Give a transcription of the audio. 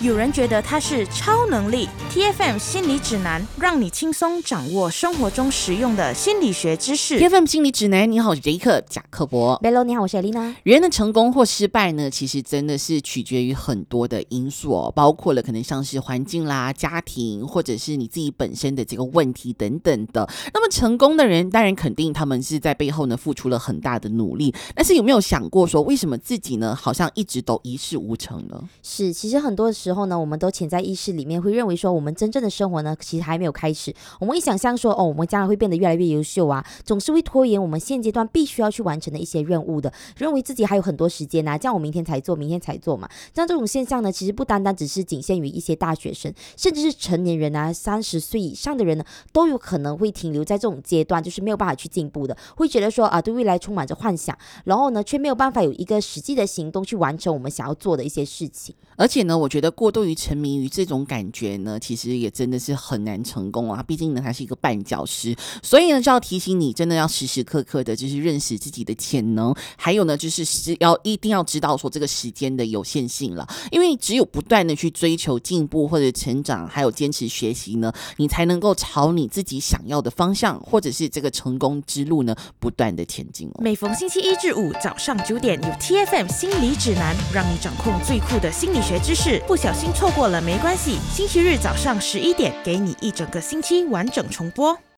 有人觉得它是超能力。 TFM 心理指南，让你轻松掌握生活中实用的心理学知识。 TFM 心理指南，你好，我是杰克贾克伯。 Bello， 你好，我是 Elena。 人的成功或失败呢，其实真的是取决于很多的因素哦，包括了可能像是环境啦、家庭，或者是你自己本身的这个问题等等的。那么成功的人当然肯定他们是在背后呢付出了很大的努力，但是有没有想过说为什么自己呢好像一直都一事无成呢？ 是，其实很多时候呢，我们都潜在意识里面会认为说，我们真正的生活呢其实还没有开始。我们会想象说，我们将来会变得越来越优秀啊，总是会拖延我们现阶段必须要去完成的一些任务的，认为自己还有很多时间啊，这样我明天才做嘛。像这种现象呢，其实不单单只是仅限于一些大学生，甚至是成年人啊，30岁以上的人呢，都有可能会停留在这种阶段，就是没有办法去进步的，会觉得说对未来充满着幻想，然后呢，却没有办法有一个实际的行动去完成我们想要做的一些事情。 而且呢，我觉得过度于沉迷于这种感觉呢，其实也真的是很难成功啊。毕竟呢，它是一个绊脚石，所以呢，就要提醒你，真的要时时刻刻的，就是认识自己的潜能，还有呢，就是一定要知道说这个时间的有限性了。因为只有不断的去追求进步或者成长，还有坚持学习呢，你才能够朝你自己想要的方向，或者是这个成功之路呢，不断的前进哦。 每逢星期1至5早上9点，有 TFM 心理指南，让你掌控最酷的心理学知识。不小心错过了没关系，星期日早上11点，给你一整个星期完整重播。